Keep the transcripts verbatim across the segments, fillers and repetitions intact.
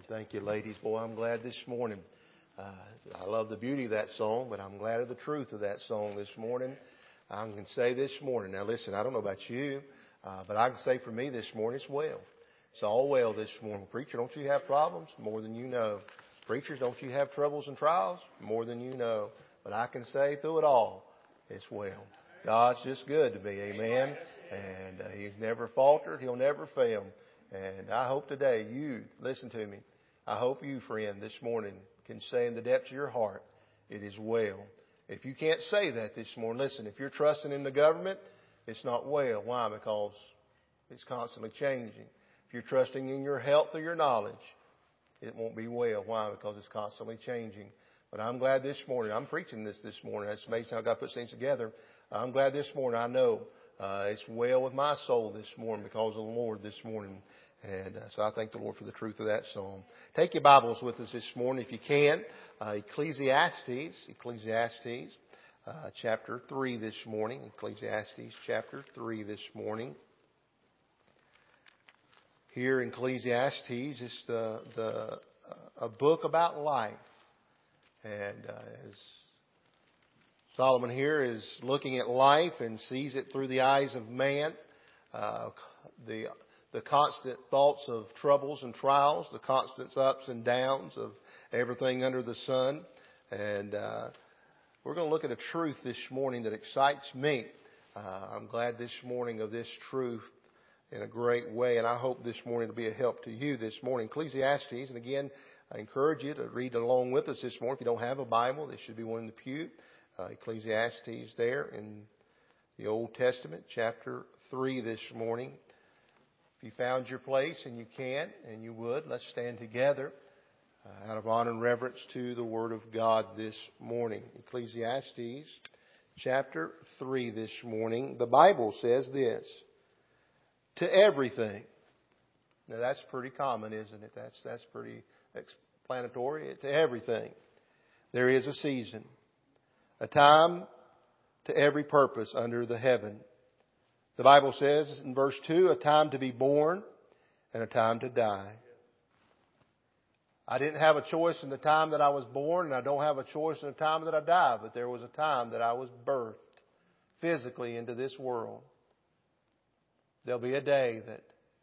Thank you, ladies. Boy, I'm glad this morning. Uh, I love the beauty of that song, but I'm glad of the truth of that song this morning. I can say this morning, now listen, I don't know about you, uh, but I can say for me this morning, it's well. It's all well this morning. Preacher, don't you have problems? More than you know. Preachers, don't you have troubles and trials? More than you know. But I can say through it all, it's well. God's just good to me, amen. And uh, He's never faltered. He'll never fail. And I hope today you, listen to me, I hope you, friend, this morning can say in the depths of your heart, it is well. If you can't say that this morning, listen, if you're trusting in the government, it's not well. Why? Because it's constantly changing. If you're trusting in your health or your knowledge, it won't be well. Why? Because it's constantly changing. But I'm glad this morning, I'm preaching this this morning. That's amazing how God puts things together. I'm glad this morning I know uh, it's well with my soul this morning because of the Lord this morning. And uh, so I thank the Lord for the truth of that song. Take your Bibles with us this morning if you can. Uh, Ecclesiastes, Ecclesiastes uh, chapter three this morning. Ecclesiastes chapter three this morning. Here in Ecclesiastes, it's the, the, uh, a book about life. And uh, as Solomon here is looking at life and sees it through the eyes of man, uh, the the constant thoughts of troubles and trials, the constant ups and downs of everything under the sun. And uh, we're going to look at a truth this morning that excites me. Uh, I'm glad this morning of this truth in a great way, and I hope this morning will be a help to you this morning. Ecclesiastes, and again, I encourage you to read along with us this morning. If you don't have a Bible, there should be one in the pew. Uh, Ecclesiastes there in the Old Testament, chapter three this morning. If you found your place, and you can, and you would, let's stand together uh, out of honor and reverence to the Word of God this morning. Ecclesiastes chapter three this morning. The Bible says this, to everything. Now that's pretty common, isn't it? That's, that's pretty explanatory. To everything. There is a season, a time to every purpose under the heaven. The Bible says in verse two, a time to be born and a time to die. I didn't have a choice in the time that I was born, and I don't have a choice in the time that I die, but there was a time that I was birthed physically into this world. There'll be a day that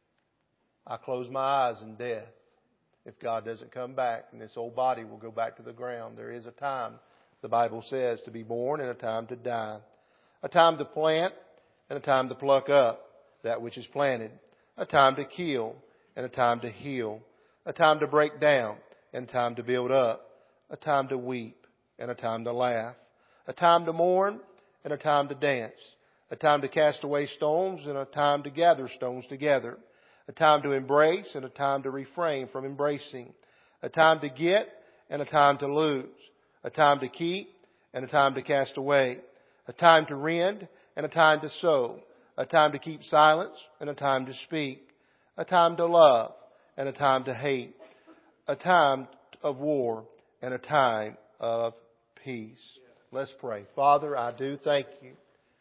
I close my eyes in death if God doesn't come back, and this old body will go back to the ground. There is a time, the Bible says, to be born and a time to die. A time to plant and a time to pluck up that which is planted. A time to kill and a time to heal. A time to break down and a time to build up. A time to weep and a time to laugh. A time to mourn and a time to dance. A time to cast away stones and a time to gather stones together. A time to embrace and a time to refrain from embracing. A time to get and a time to lose. A time to keep and a time to cast away. A time to rend and a time to sow. A time to keep silence and a time to speak. A time to love and a time to hate. A time of war and a time of peace. Let's pray. Father, I do thank you,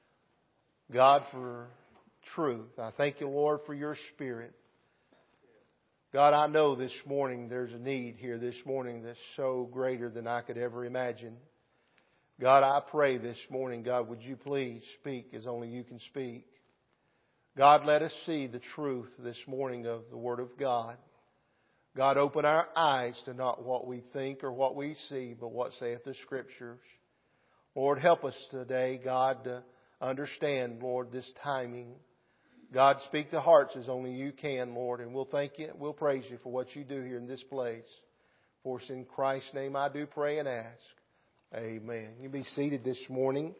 God, for truth. I thank you, Lord, for your Spirit. God, I know this morning there's a need here this morning that's so greater than I could ever imagine. God, I pray this morning, God, would you please speak as only you can speak. God, let us see the truth this morning of the Word of God. God, open our eyes to not what we think or what we see, but what saith the Scriptures. Lord, help us today, God, to understand, Lord, this timing. God, speak to hearts as only you can, Lord, and we'll thank you, we'll praise you for what you do here in this place. For it's in Christ's name I do pray and ask. Amen. You be seated this morning.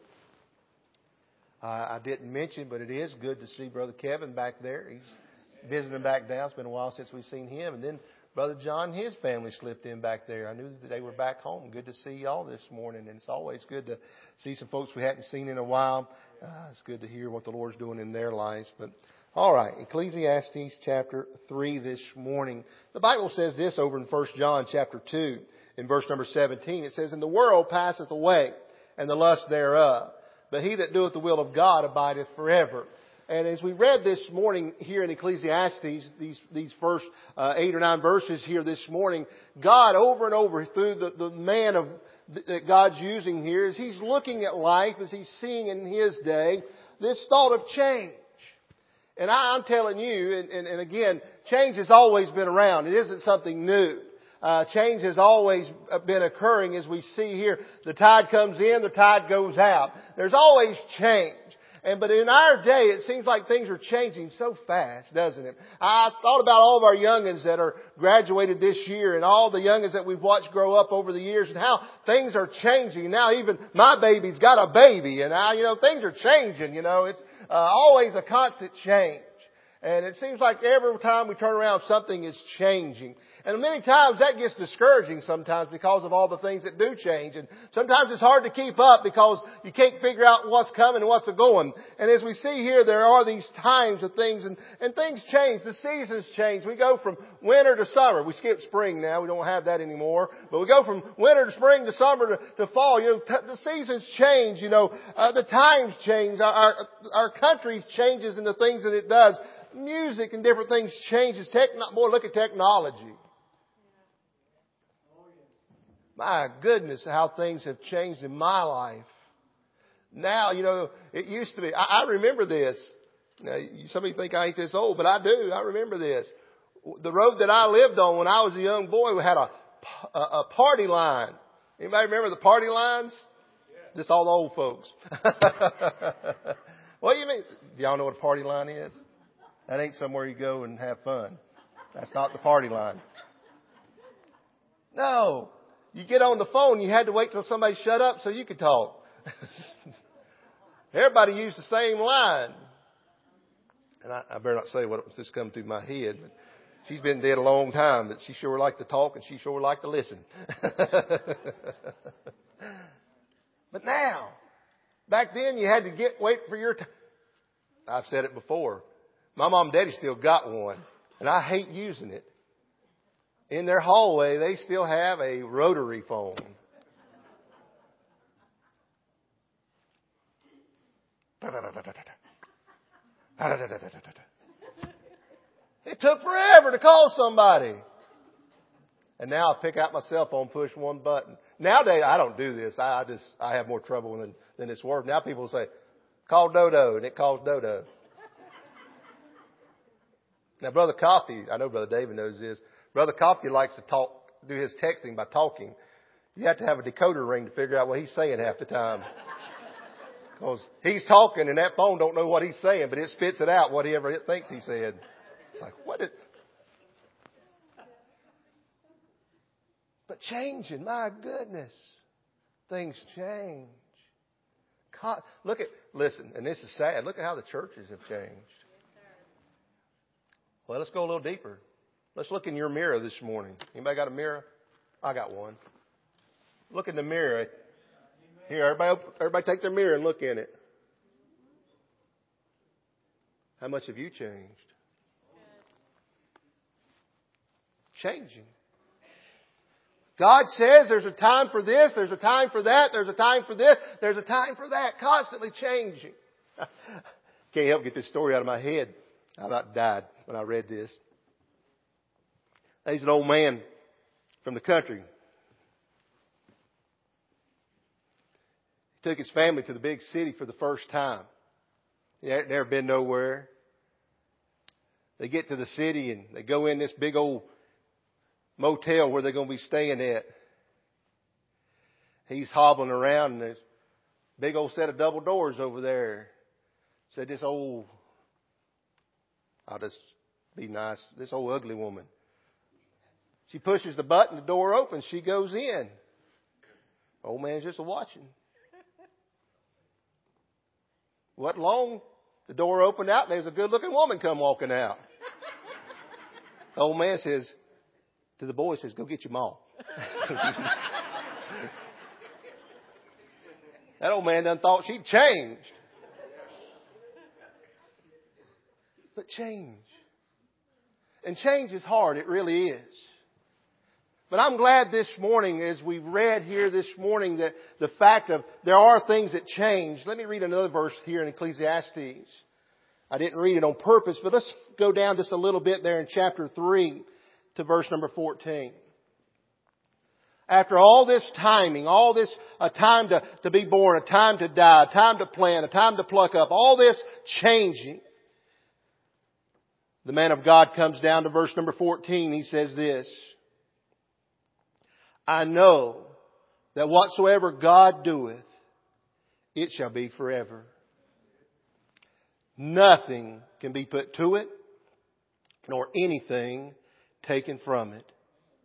Uh, I didn't mention, but it is good to see Brother Kevin back there. He's visiting back down. It's been a while since we've seen him. And then Brother John, his family slipped in back there. I knew that they were back home. Good to see y'all this morning. And it's always good to see some folks we hadn't seen in a while. Uh, it's good to hear what the Lord's doing in their lives. But all right, Ecclesiastes chapter three this morning. The Bible says this over in First John chapter two. In verse number seventeen, it says, and the world passeth away, and the lust thereof. But he that doeth the will of God abideth forever. And as we read this morning here in Ecclesiastes, these these first uh, eight or nine verses here this morning, God over and over through the, the man of that God's using here, as He's looking at life, as He's seeing in His day, this thought of change. And I, I'm telling you, and, and, and again, change has always been around. It isn't something new. Uh, change has always been occurring, as we see here. The tide comes in, the tide goes out. There's always change. And but in our day, it seems like things are changing so fast, doesn't it? I thought about all of our youngins that are graduated this year, and all the youngins that we've watched grow up over the years, and how things are changing. Now even my baby's got a baby, and now, you know, things are changing. You know, it's uh, always a constant change. And it seems like every time we turn around, something is changing. And many times that gets discouraging sometimes because of all the things that do change. And sometimes it's hard to keep up because you can't figure out what's coming and what's going. And as we see here, there are these times of things, and, and things change. The seasons change. We go from winter to summer. We skip spring now. We don't have that anymore. But we go from winter to spring to summer to, to fall. You know, t- the seasons change. You know, uh, the times change. Our, our, our country changes in the things that it does. Music and different things changes. Techno- boy, look at technology. My goodness, how things have changed in my life. Now, you know, it used to be, I, I remember this. Now, some of you think I ain't this old, but I do. I remember this. The road that I lived on when I was a young boy, we had a, a, a party line. Anybody remember the party lines? Yeah. Just all the old folks. What do you mean? Do y'all know what a party line is? That ain't somewhere you go and have fun. That's not the party line. No. You get on the phone, you had to wait till somebody shut up so you could talk. Everybody used the same line. And I, I better not say what was just coming through my head, but she's been dead a long time, but she sure liked to talk and she sure liked to listen. But now, back then you had to get, wait for your time. I've said it before. My mom and daddy still got one, and I hate using it. In their hallway, they still have a rotary phone. It took forever to call somebody. And now I pick out my cell phone, push one button. Nowadays, I don't do this. I just, I have more trouble than, than it's worth. Now people say, call Dodo, and it calls Dodo. Now, Brother Coffey, I know Brother David knows this. Brother Coffey likes to talk, do his texting by talking. You have to have a decoder ring to figure out what he's saying half the time. Because he's talking and that phone don't know what he's saying, but it spits it out whatever it thinks he said. It's like, what did... But changing, my goodness. Things change. Look at, listen, and this is sad. Look at how the churches have changed. Well, let's go a little deeper. Let's look in your mirror this morning. Anybody got a mirror? I got one. Look in the mirror. Here, everybody, everybody take their mirror and look in it. How much have you changed? Changing. God says there's a time for this, there's a time for that, there's a time for this, there's a time for that. Constantly changing. Can't help get this story out of my head. I about died when I read this. He's an old man from the country. He took his family to the big city for the first time. He had never been nowhere. They get to the city and they go in this big old motel where they're going to be staying at. He's hobbling around and there's a big old set of double doors over there. Said this old, I'll just be nice, this old ugly woman. She pushes the button, the door opens, she goes in. Old man's just watching. What long? The door opened out and there's a good looking woman come walking out. The old man says to the boy, says, go get your mom. That old man done thought she'd changed. But change. And change is hard. It really is. But I'm glad this morning, as we read here this morning, that the fact of there are things that change. Let me read another verse here in Ecclesiastes. I didn't read it on purpose, but let's go down just a little bit there in chapter three to verse number fourteen. After all this timing, all this, a time to, to be born, a time to die, a time to plant, a time to pluck up, all this changing, the man of God comes down to verse number fourteen. He says this, I know that whatsoever God doeth, it shall be forever. Nothing can be put to it, nor anything taken from it.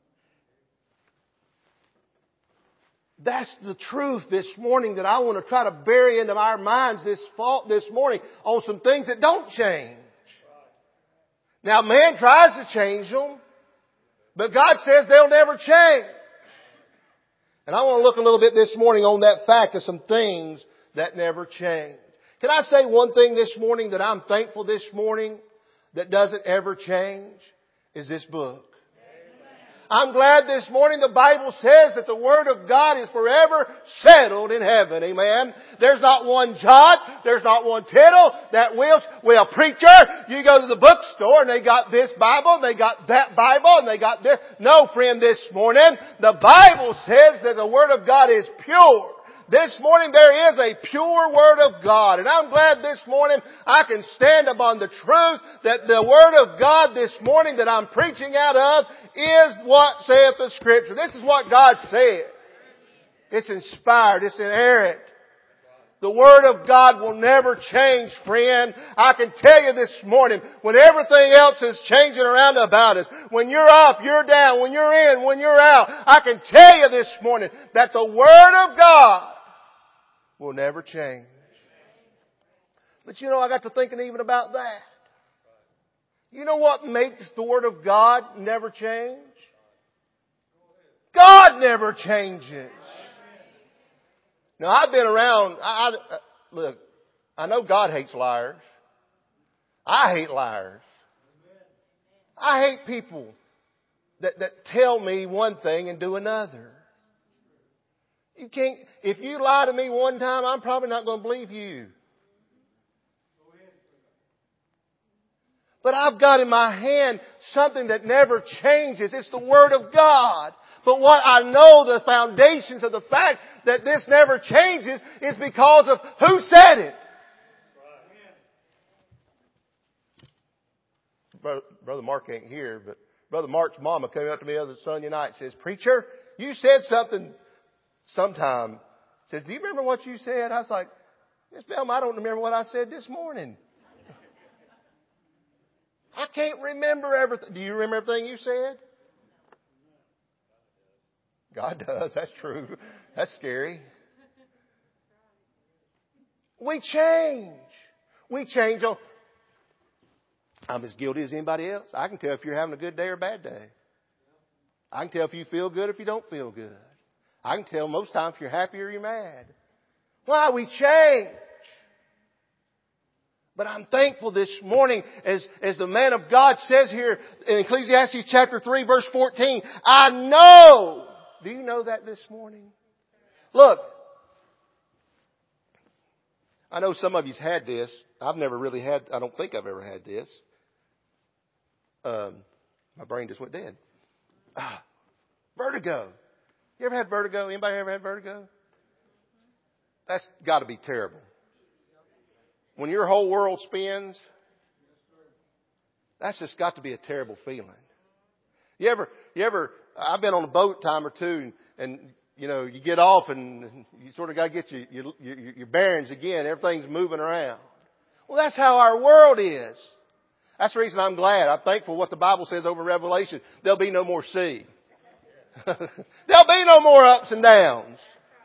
That's the truth this morning that I want to try to bury into our minds this fault this morning on some things that don't change. Now man tries to change them, but God says they'll never change. And I want to look a little bit this morning on that fact of some things that never change. Can I say one thing this morning that I'm thankful this morning that doesn't ever change? Is this book. I'm glad this morning the Bible says that the Word of God is forever settled in heaven. Amen. There's not one jot, there's not one tittle that will, well, preacher, you go to the bookstore and they got this Bible, they got that Bible, and they got this. No, friend, this morning, the Bible says that the Word of God is pure. This morning there is a pure Word of God. And I'm glad this morning I can stand upon the truth that the Word of God this morning that I'm preaching out of is what saith the Scripture. This is what God said. It's inspired. It's inerrant. The Word of God will never change, friend. I can tell you this morning, when everything else is changing around about us, when you're up, you're down, when you're in, when you're out, I can tell you this morning that the Word of God will never change. But you know, I got to thinking even about that. You know what makes the Word of God never change? God never changes. Now, I've been around, I, I, look, I know God hates liars. I hate liars. I hate people that, that tell me one thing and do another. You can't, if you lie to me one time, I'm probably not going to believe you. But I've got in my hand something that never changes. It's the Word of God. But what I know, the foundations of the fact that this never changes is because of who said it. Brother, Brother Mark ain't here, but Brother Mark's mama came up to me the other Sunday night and says, Preacher, you said something sometime. Says, do you remember what you said? I was like, Miss Belma, I don't remember what I said this morning. I can't remember everything. Do you remember everything you said? God does. That's true. That's scary. We change. We change. On. I'm as guilty as anybody else. I can tell if you're having a good day or a bad day. I can tell if you feel good or if you don't feel good. I can tell most times if you're happy or you're mad. Why? We change. But I'm thankful this morning, as, as the man of God says here in Ecclesiastes chapter three, verse fourteen, I know. Do you know that this morning? Look, I know some of you's had this. I've never really had, I don't think I've ever had this. Um, my brain just went dead. Ah, vertigo. You ever had vertigo? Anybody ever had vertigo? That's got to be terrible. When your whole world spins, that's just got to be a terrible feeling. You ever, you ever, I've been on a boat time or two and, and you know, you get off and you sort of got to get your, your, your, your bearings again. Everything's moving around. Well, that's how our world is. That's the reason I'm glad. I'm thankful what the Bible says over in Revelation. There'll be no more sea. There'll be no more ups and downs.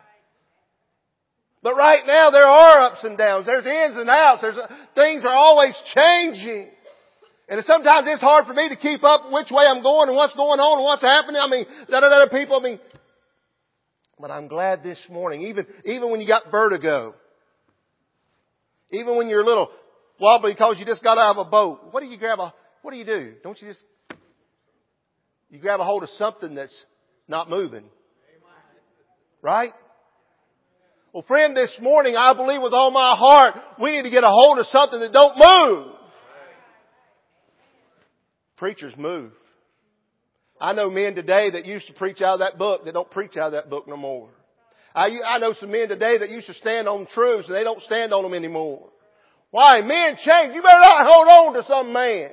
But right now there are ups and downs. There's ins and outs. There's things are always changing. And sometimes it's hard for me to keep up which way I'm going and what's going on and what's happening. I mean, da da da people. I mean, but I'm glad this morning, even even when you got vertigo, even when you're a little wobbly because you just got out of a boat, what do you grab a? What do you do? Don't you just you grab a hold of something that's not moving, right? Well, friend, this morning, I believe with all my heart, we need to get a hold of something that don't move. Preachers move. I know men today that used to preach out of that book that don't preach out of that book no more. I, I know some men today that used to stand on truths and they don't stand on them anymore. Why? Men change. You better not hold on to some man.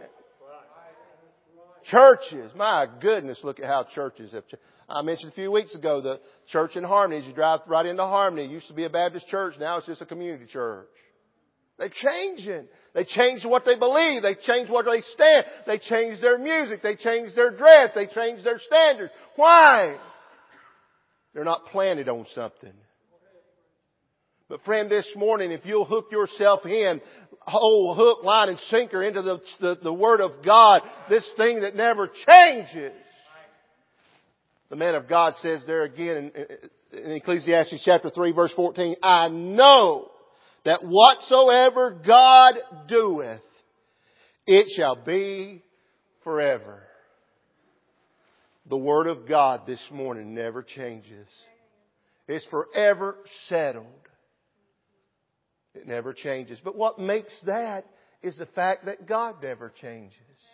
Churches. My goodness, look at how churches have changed. I mentioned a few weeks ago the church in Harmony. As you drive right into Harmony, it used to be a Baptist church. Now it's just a community church. They're changing. They change what they believe. They change what they stand. They change their music. They change their dress. They change their standards. Why? They're not planted on something. But friend, this morning, if you'll hook yourself in, whole hook, line, and sinker into the, the, the Word of God, this thing that never changes. The man of God says there again in, in Ecclesiastes chapter three, verse fourteen, I know that whatsoever God doeth, it shall be forever. The Word of God this morning never changes. It's forever settled. It never changes. But what makes that is the fact that God never changes.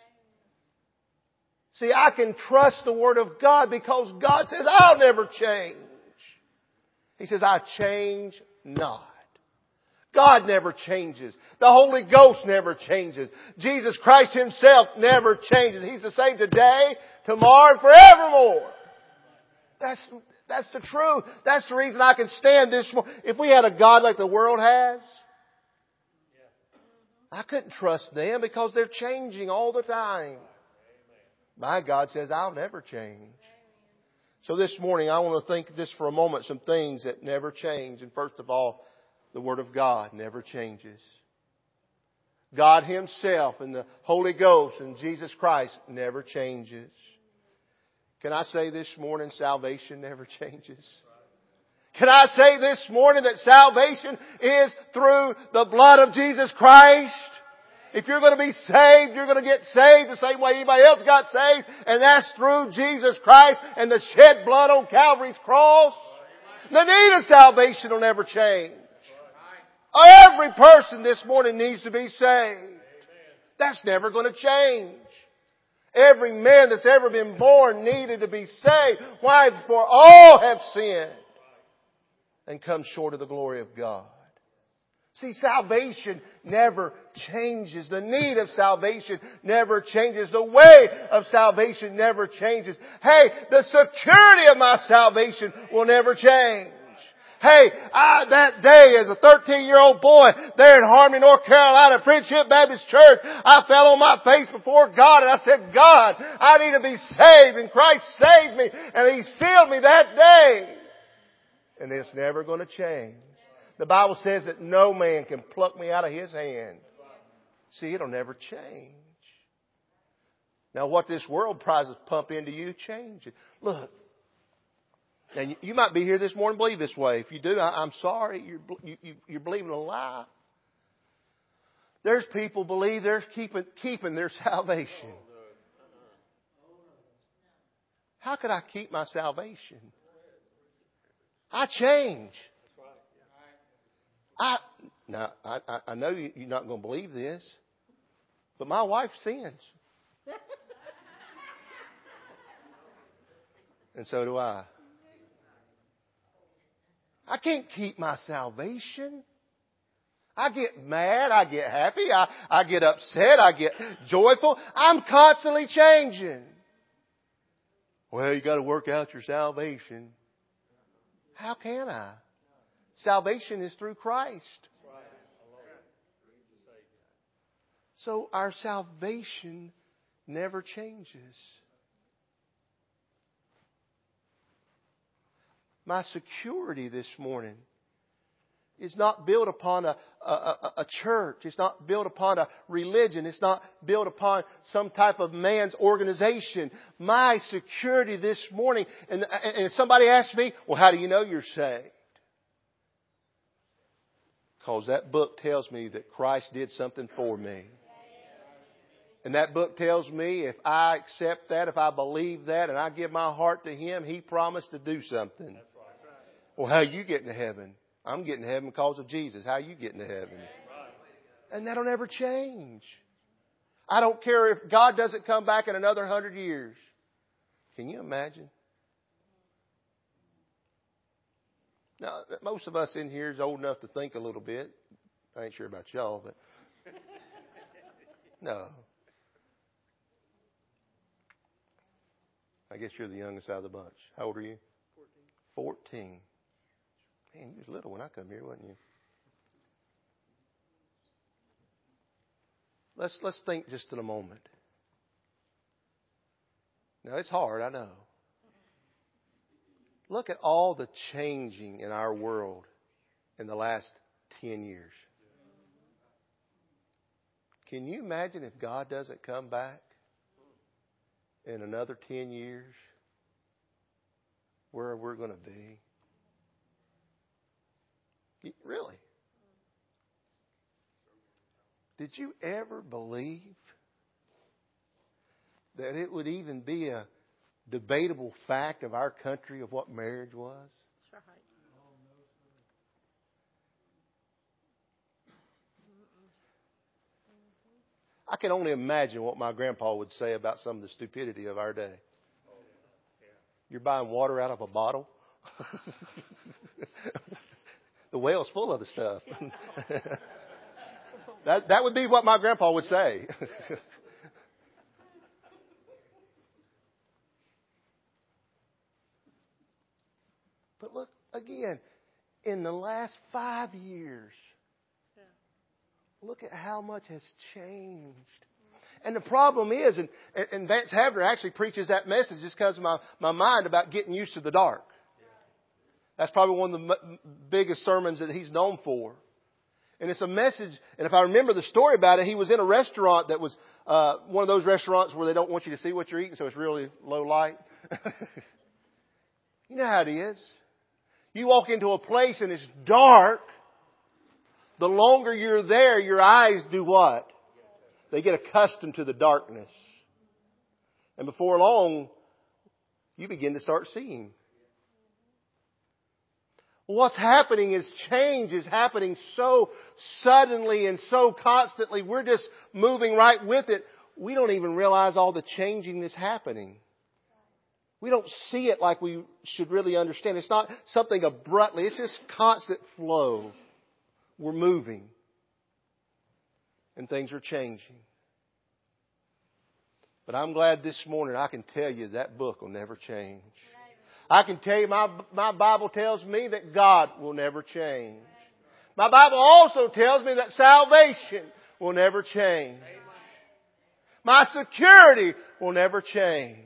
See, I can trust the Word of God because God says, I'll never change. He says, I change not. God never changes. The Holy Ghost never changes. Jesus Christ Himself never changes. He's the same today, tomorrow, and forevermore. That's, that's the truth. That's the reason I can stand this morning. If we had a God like the world has, I couldn't trust them because they're changing all the time. My God says, I'll never change. So this morning, I want to think just for a moment some things that never change. And first of all, the Word of God never changes. God Himself and the Holy Ghost and Jesus Christ never changes. Can I say this morning, salvation never changes? Can I say this morning that salvation is through the blood of Jesus Christ? If you're going to be saved, you're going to get saved the same way anybody else got saved, and that's through Jesus Christ and the shed blood on Calvary's cross. The need of salvation will never change. Every person this morning needs to be saved. That's never going to change. Every man that's ever been born needed to be saved. Why? For all have sinned and come short of the glory of God. See, salvation never changes. The need of salvation never changes. The way of salvation never changes. Hey, the security of my salvation will never change. Hey, I, that day as a thirteen-year-old boy there in Harmony, North Carolina, Friendship Baptist Church, I fell on my face before God and I said, God, I need to be saved, and Christ saved me and He sealed me that day. And it's never going to change. The Bible says that no man can pluck me out of His hand. See, it'll never change. Now what this world tries to pump into you, change it. Look. And you might be here this morning and believe this way. If you do, I'm sorry. You're, you, you're believing a lie. There's people believe they're keeping, keeping their salvation. How could I keep my salvation? I change. I now I, I know you're not going to believe this, but my wife sins, and so do I. I can't keep my salvation. I get mad. I get happy. I, I get upset. I get joyful. I'm constantly changing. Well, you got to work out your salvation. How can I? Salvation is through Christ. So our salvation never changes. My security this morning is not built upon a, a, a, a church. It's not built upon a religion. It's not built upon some type of man's organization. My security this morning, and, and somebody asked me, well, how do you know you're saved? Because that book tells me that Christ did something for me. And that book tells me if I accept that, if I believe that, and I give my heart to Him, He promised to do something. Well, how are you getting to heaven? I'm getting to heaven because of Jesus. How are you getting to heaven? And that'll never change. I don't care if God doesn't come back in another hundred years. Can you imagine? Now, most of us in here is old enough to think a little bit. I ain't sure about y'all, but no. I guess you're the youngest out of the bunch. How old are you? Fourteen. Fourteen. Man, you was little when I come here, wasn't you? Let's let's think just in a moment. Now, it's hard, I know. Look at all the changing in our world in the last ten years. Can you imagine if God doesn't come back in another ten years, where we're going to be? Really? Did you ever believe that it would even be a debatable fact of our country of what marriage was? That's right. I can only imagine what my grandpa would say about some of the stupidity of our day. You're buying water out of a bottle? The well's full of the stuff. that that would be what my grandpa would say. But look, again, in the last five years, look at how much has changed. And the problem is, and, and Vance Havner actually preaches that message just because of my, my mind about getting used to the dark. That's probably one of the m- biggest sermons that he's known for. And it's a message, and if I remember the story about it, he was in a restaurant that was uh, one of those restaurants where they don't want you to see what you're eating, so it's really low light. You know how it is. You walk into a place and it's dark. The longer you're there, your eyes do what? They get accustomed to the darkness. And before long, you begin to start seeing. What's happening is change is happening so suddenly and so constantly. We're just moving right with it. We don't even realize all the changing that's happening. We don't see it like we should really understand. It's not something abruptly. It's just constant flow. We're moving. And things are changing. But I'm glad this morning I can tell you that book will never change. I can tell you my, my Bible tells me that God will never change. My Bible also tells me that salvation will never change. My security will never change.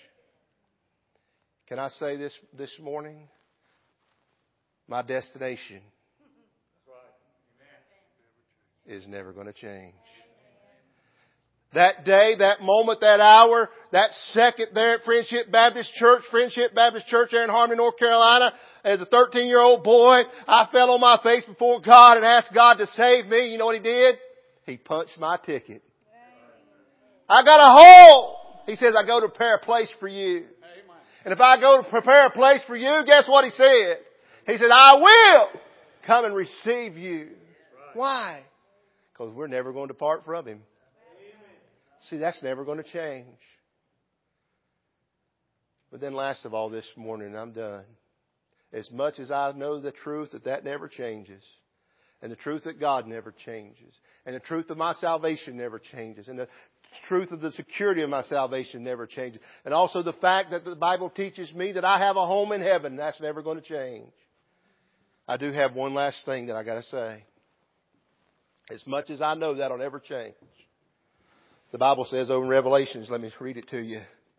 Can I say this this morning? My destination is never going to change. That day, that moment, that hour, that second there at Friendship Baptist Church, Friendship Baptist Church there in Harmony, North Carolina, as a thirteen-year-old boy, I fell on my face before God and asked God to save me. You know what He did? He punched my ticket. I got a hole. He says, I go to prepare a place for you. And if I go to prepare a place for you, guess what He said? He said, I will come and receive you. Why? Because we're never going to depart from Him. See, that's never going to change. But then last of all this morning, I'm done. As much as I know the truth that that never changes, and the truth that God never changes, and the truth of my salvation never changes, and the truth of the security of my salvation never changes, and also the fact that the Bible teaches me that I have a home in heaven, that's never going to change. I do have one last thing that I got to say. As much as I know that'll never change. The Bible says over in Revelations, let me read it to you.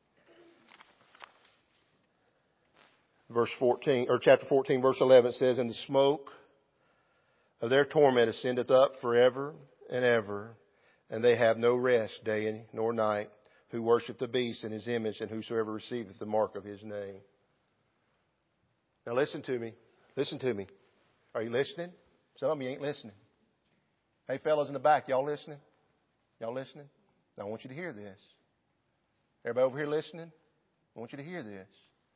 Verse fourteen, or chapter fourteen, verse eleven says, and the smoke of their torment ascendeth up forever and ever, and they have no rest day nor night, who worship the beast and his image, and whosoever receiveth the mark of his name. Now listen to me. Listen to me. Are you listening? Some of you ain't listening. Hey fellas in the back, y'all listening? Y'all listening? Now I want you to hear this. Everybody over here listening? I want you to hear this.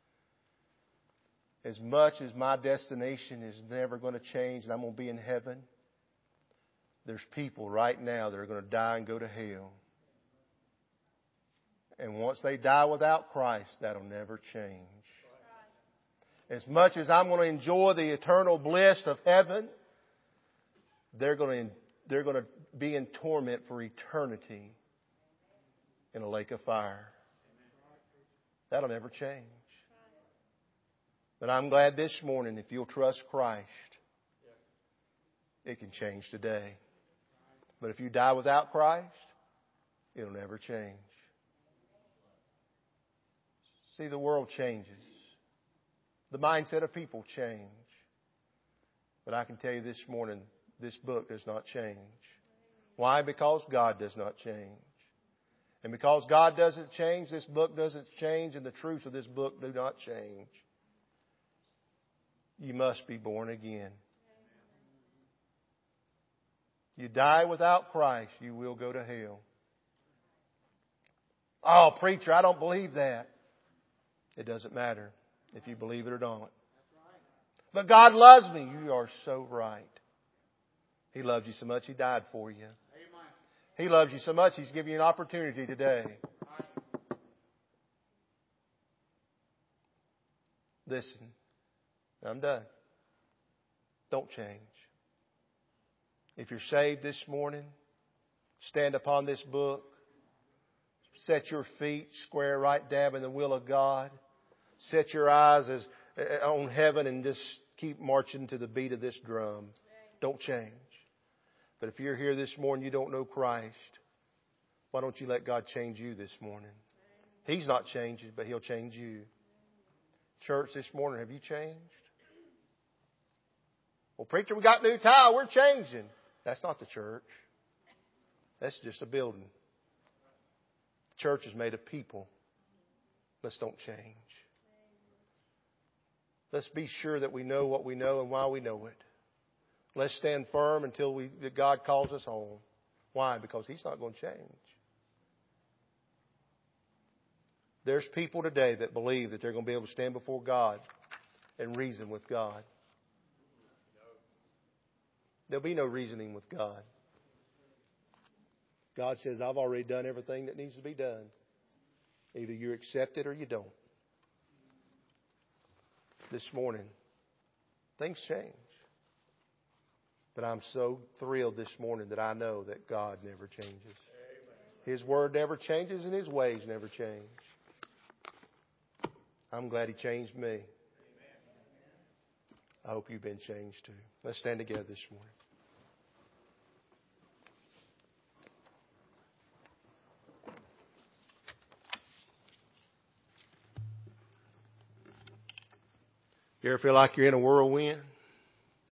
As much as my destination is never going to change and I'm going to be in heaven, there's people right now that are going to die and go to hell And once they die without Christ, that'll never change. As much as I'm going to enjoy the eternal bliss of heaven, they're going to, they're going to be in torment for eternity in a lake of fire. That'll never change. But I'm glad this morning, if you'll trust Christ, it can change today. But if you die without Christ, it'll never change. See, the world changes. The mindset of people change. But I can tell you this morning, this book does not change. Why? Because God does not change. And because God doesn't change, this book doesn't change, and the truths of this book do not change. You must be born again. You die without Christ, you will go to hell. Oh, preacher, I don't believe that. It doesn't matter if you believe it or not. But God loves me. You are so right. He loves you so much, He died for you. He loves you so much, He's giving you an opportunity today. Listen, I'm done. Don't change. If you're saved this morning, stand upon this book. Set your feet square right dab in the will of God. Set your eyes as on heaven and just keep marching to the beat of this drum. Don't change. But if you're here this morning, you don't know Christ, why don't you let God change you this morning? He's not changing, but He'll change you. Church, this morning, have you changed? Well, preacher, we got new tile. We're changing. That's not the church. That's just a building. The church is made of people. Let's don't change. Let's be sure that we know what we know and why we know it. Let's stand firm until we, that God calls us home. Why? Because He's not going to change. There's people today that believe that they're going to be able to stand before God and reason with God. There'll be no reasoning with God. God says, I've already done everything that needs to be done. Either you accept it or you don't. This morning, things change. But I'm so thrilled this morning that I know that God never changes. His word never changes and His ways never change. I'm glad He changed me. I hope you've been changed too. Let's stand together this morning. You ever feel like you're in a whirlwind?